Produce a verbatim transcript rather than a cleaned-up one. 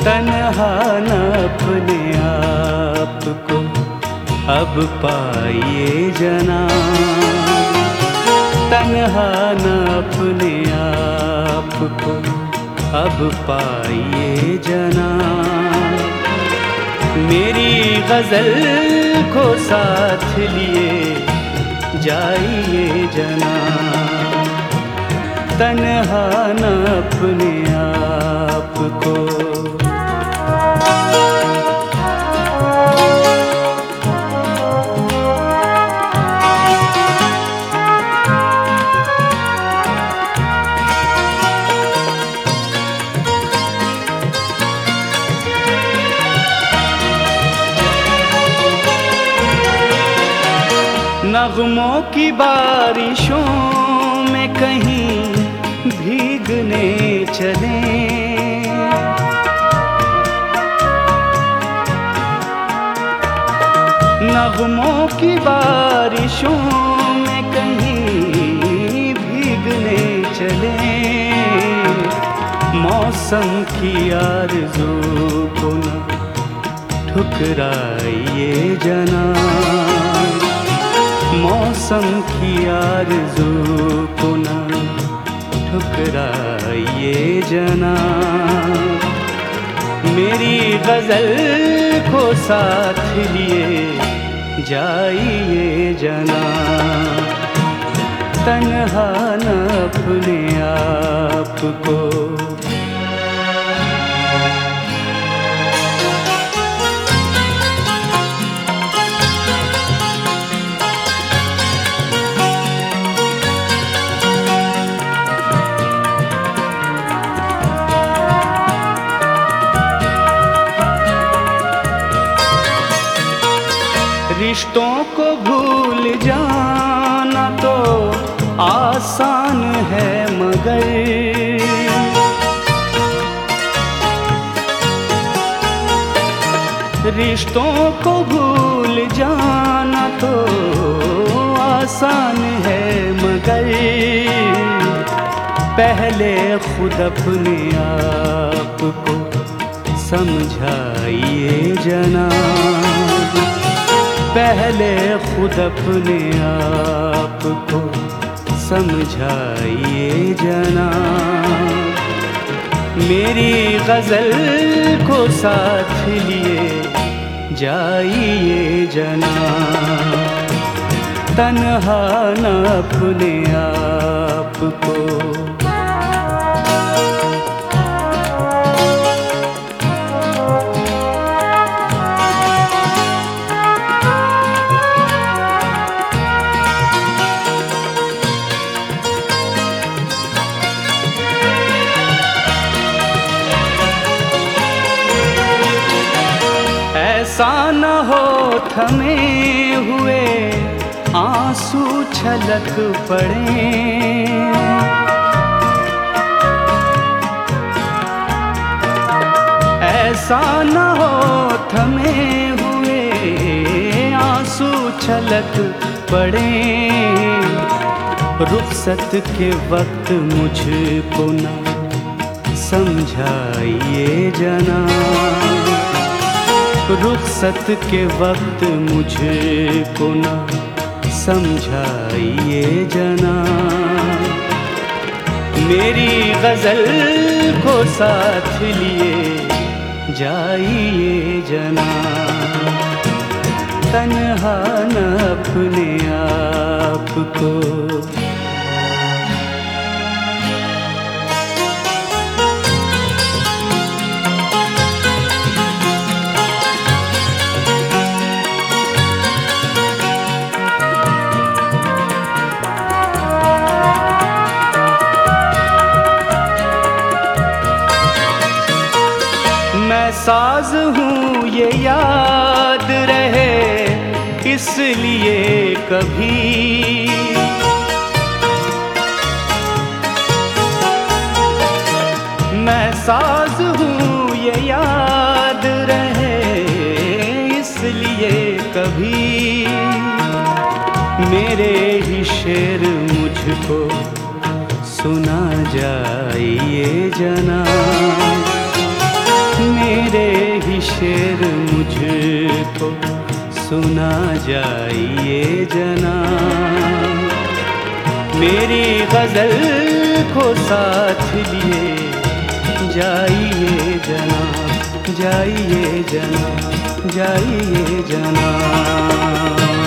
तन्हा न अपने आप को अब पाइए जना, तन्हा न अपने आप को अब पाइए जना। मेरी गजल को साथ लिए जाइए जना, तन्हा न अपने आप को। नगमों की बारिशों में कहीं भीगने चले, नगमों की बारिशों में कहीं भीगने चले। मौसम की आरज़ू को न ठुकराइए जना, मौसम की आरज़ू को न ठुकराइए जना। मेरी गजल को साथ लिए जाइए जना, तन्हा न अपने आप को। रिश्तों को भूल जाना तो आसान है, मगर रिश्तों को भूल जाना तो आसान है, मगर पहले खुद अपने आप को समझाइए जना, पहले खुद अपने आप को समझाइए जना। मेरी गजल को साथ लिए जाइए जना, तन्हा न अपने आप को। ऐसा न हो थमे हुए आंसू छलक पड़े, ऐसा न हो थमे हुए आंसू छलक पड़े। रुखसत के वक्त मुझको न समझाइए जना, रुखसत के वक्त मुझको न समझाइए जना। मेरी गजल को साथ लिए जाइए जना, तन्हा न अपने आप को। मैं साज हूँ ये याद रहे इसलिए कभी, मैं साज हूँ ये याद रहे इसलिए कभी। मेरे ही शेर मुझको सुना जाइए जना, मिले ही शेर मुझको सुना जाइए जना, मेरी गजल को साथ लिए जाइए जना, जाइए जना, जाइए जना।